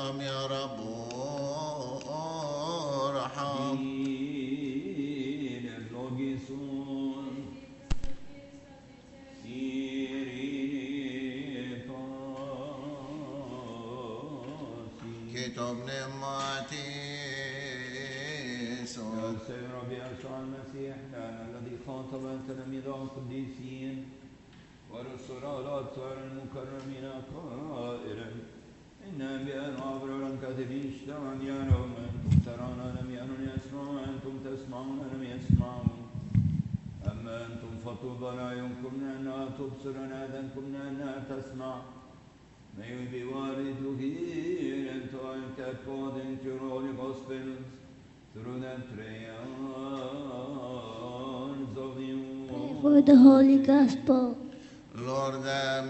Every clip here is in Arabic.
ارحم يا رب ارحم. كتاب نعمتي يا سيد ربي يسوع المسيح لأن الذي خاطب تلاميذه القديسين ورسل الأطهار المكرمين قائلا إن أنبياء وأبرارا كاذبين اشتهوا أن يروا أنتم ترون لم يروا يسمعون أنتم تسمعون لم يسمعون أما أنتم فطوبى لأعينكم لأنها تبصر آذانكم لأنها تسمع. May we be worthy to hear and to act according to your holy gospels through the prayers of you. For the Holy Gospel. Lord have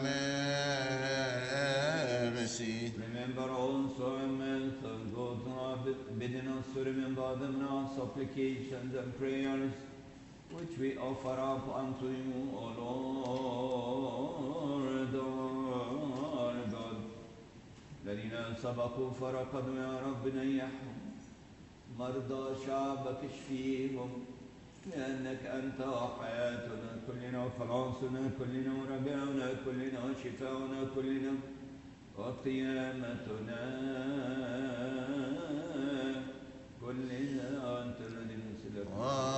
mercy. Remember also our methods, those who have bidden us to remember them in our supplications and prayers, which we offer up unto you, O Lord our God. الذين سبقوا فرقدوا يا رب نيحهم، مرضى شعبك اشفيهم، لأنك أنت حياتنا كلنا وخلاصنا كلنا ورجاؤنا كلنا وشفاؤنا كلنا وقيامتنا كلنا أنت الذي نسلك.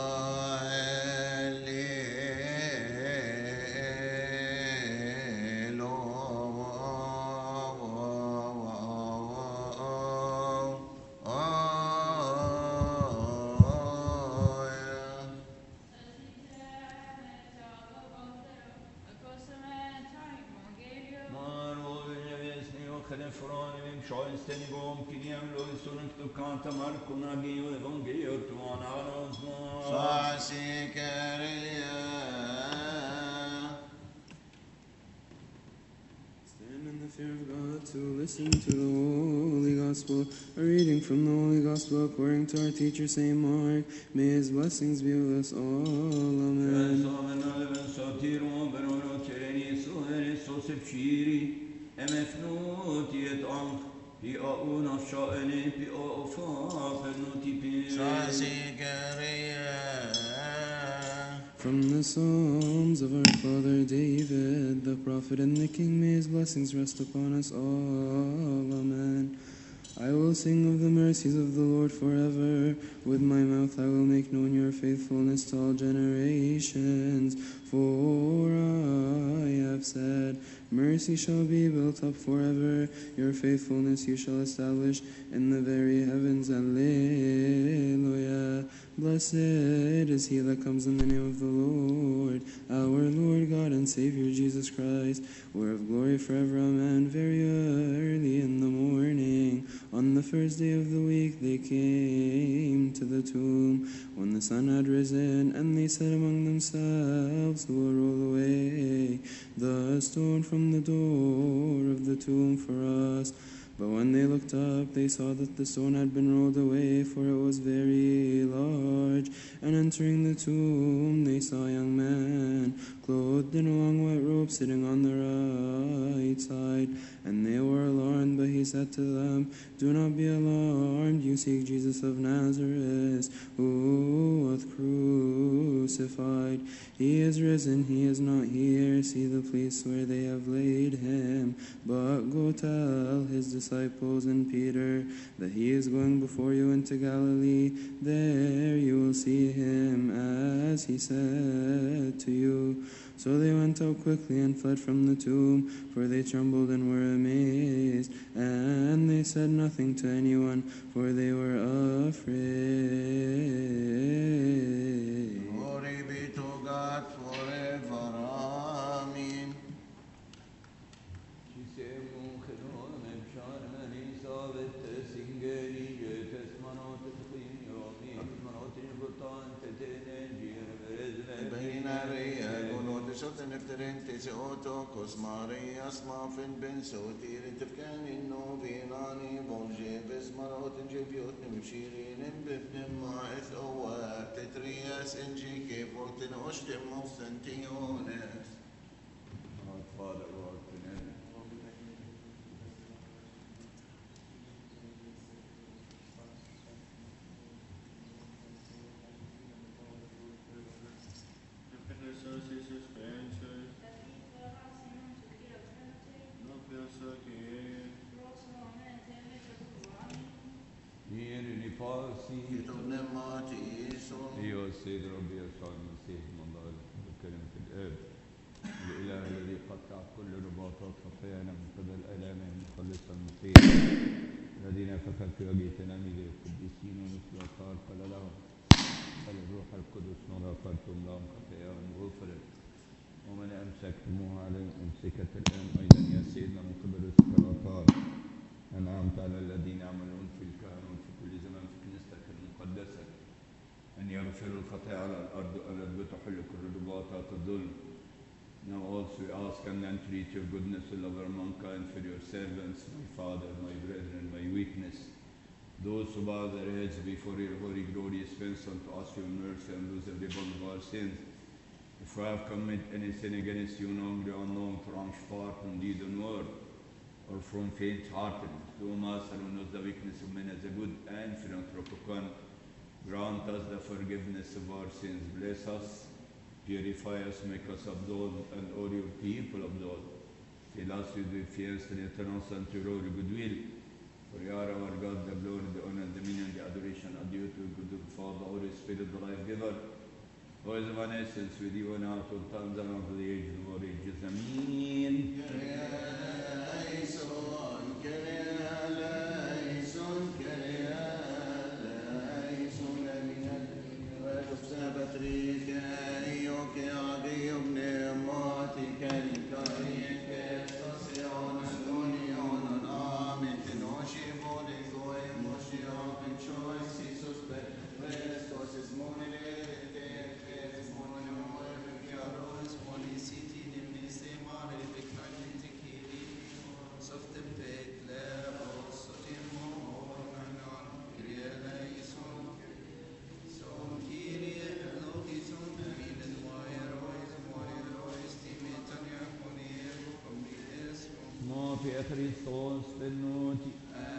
Stand in the fear of God to listen to the Holy Gospel. A reading from the Holy Gospel according to our teacher Saint Mark. May his blessings be with us all. Amen. From the Psalms of our father David, the prophet and the king, may his blessings rest upon us all. Amen. I will sing of the mercies of the Lord forever. With my mouth I will make known your faithfulness to all generations. For I have said, mercy shall be built up forever. Your faithfulness you shall establish in the very heavens. Alleluia. Blessed is he that comes in the name of the Lord, our Lord God and Savior Jesus Christ, whereof glory forever. Amen. Very early in the morning, on the first day of the week, they came to the tomb when the sun had risen, and they said among themselves, who will roll away the stone from the door of the tomb for us? But when they looked up, they saw that the stone had been rolled away, for it was very large. And entering the tomb, they saw a young man, clothed in a long white robe, sitting on the right side. And they were alarmed, but he said to them, do not be alarmed. You seek Jesus of Nazareth, who was crucified. He is risen, he is not here. See the place where they have laid him. But go tell his disciples and Peter that he is going before you into Galilee. There you will see him, as he said to you. So they went out quickly and fled from the tomb, for they trembled and were amazed. And they said nothing to anyone, for they were afraid. Glory be to God forever. Amen. Nefterente auto Cosmaria Smafin Ben Sotir Tifkani no Vinani Bonje Besmarot and Jebiot Nimshirin and Bifnim Maeth Owa Tetrias and Jike Fortin Oshtim Mostantiones. Our Father, Lord, in heaven. فاسي كتب نماتي يسوع أيها السيد ربي يسوع المسيح المنظر بكلمة الآب الإله الذي قطع كل رباطات خطايانا من قبل آلامه المخلصة المسيح الذين فكر في وجه تلاميذ القديسين ونسل الأطهار قال لهم قال الروح القدس من غفرتم لهم خطاياهم غفرت ومن أمسكتموها عليهم أمسكت الآن أيضا يا سيدنا من قبل رزق الأطهار أنعمت على الذين يعملون في الكهنوت في كل زمان في كنيستك المقدسة أن يغفروا الخطايا على الأرض وأن بتحل كل رباطات الظلم. Now also we ask and entreat your goodness, O love of mankind, for your servants, my Father, my brethren, my weakness, those who bow their heads before your holy, glorious face, unto us your mercy and lose every bond of our sins. If I have committed any sin against you, knowingly or unknown, from thought and deed and word, or from faint-heartedness, do Master, who knows the weakness of men as a good and philanthropic one, grant us the forgiveness of our sins. Bless us, purify us, make us absolved, and all your people absolved. Fill us with your fears and eternal and to your goodwill. For you are our God, the glory, the honor, the dominion, the adoration are due to good Father, Holy Spirit, the life giver, who is one essence with you and out of times and of the ages of all ages. Amen. Christos benvenuti.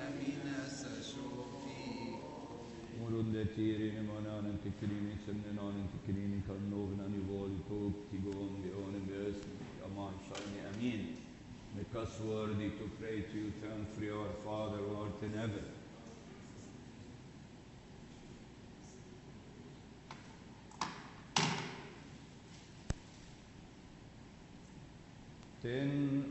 Morundettiri nemanen tikrini semnenanen tikrini karnovnan uvoli tok tigon beonen beösn aman shani amin. Make us worthy to pray to you, thankfully, our Father who art in heaven. Ten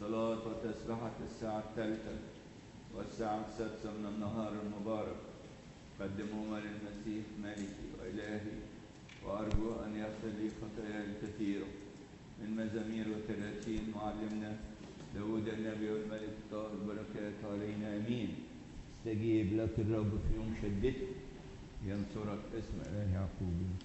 صلاة وتسبحة الساعة 3 والساعة 6 من النهار المبارك قدموها للمسيح ملكي وإلهي، وأرجو أن يغفر لي خطاياي الكثيرة من مزامير وتراتيل معلمنا داود النبي والملك الطاهر، بركات علينا آمين. استجيب لك الرب في يوم شدته، ينصرك اسم إله يعقوب.